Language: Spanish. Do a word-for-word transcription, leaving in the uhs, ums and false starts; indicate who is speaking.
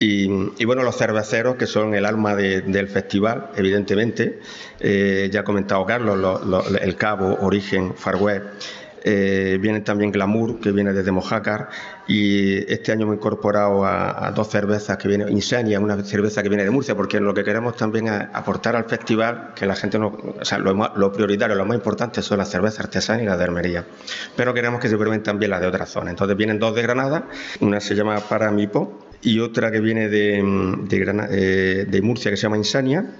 Speaker 1: Y, y bueno, los cerveceros, que son el alma de, del festival, evidentemente. Eh, ya ha comentado Carlos, lo, lo, el Cabo, Origen, Far West. Eh, viene también Glamour, que viene desde Mojácar, y este año hemos incorporado a, a dos cervezas que vienen, Insania, una cerveza que viene de Murcia, porque lo que queremos también es aportar al festival, que la gente no, o sea, lo, lo prioritario, lo más importante son las cervezas artesanas y las de Almería, pero queremos que se prueben también las de otras zonas. Entonces vienen dos de Granada, una se llama Paramipo y otra que viene de, de, Granada, eh, de Murcia, que se llama Insania.